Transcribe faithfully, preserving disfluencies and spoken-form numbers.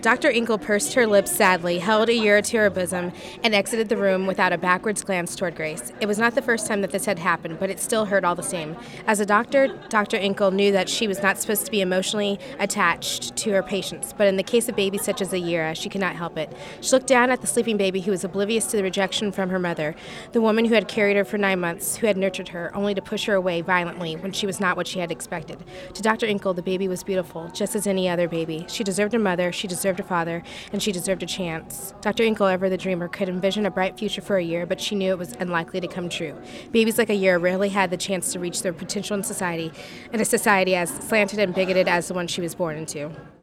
Doctor Inkle pursed her lips sadly, held a euro to her bosom, and exited the room without a backwards glance toward Grace. It was not the first time that this had happened, but it still hurt all the same. As a doctor, Doctor Inkle knew that she was not supposed to be emotionally attached to her patients, but in the case of babies such as Ayira, she could not help it. She looked down at the sleeping baby who was oblivious to the rejection from her mother, the woman who had carried her for nine months, who had nurtured her, only to push her away violently when she was not what she had expected. To Doctor Inkle, the baby was beautiful, just as any other baby. She deserved a mother, she deserved a father, and she deserved a chance. Doctor Inkle, ever the dreamer, could envision a bright future for Ayira, but she knew it was unlikely to come true. Babies like Ayira rarely had the chance to reach their potential in society, in a society as slanted and bigoted as the one she was born into.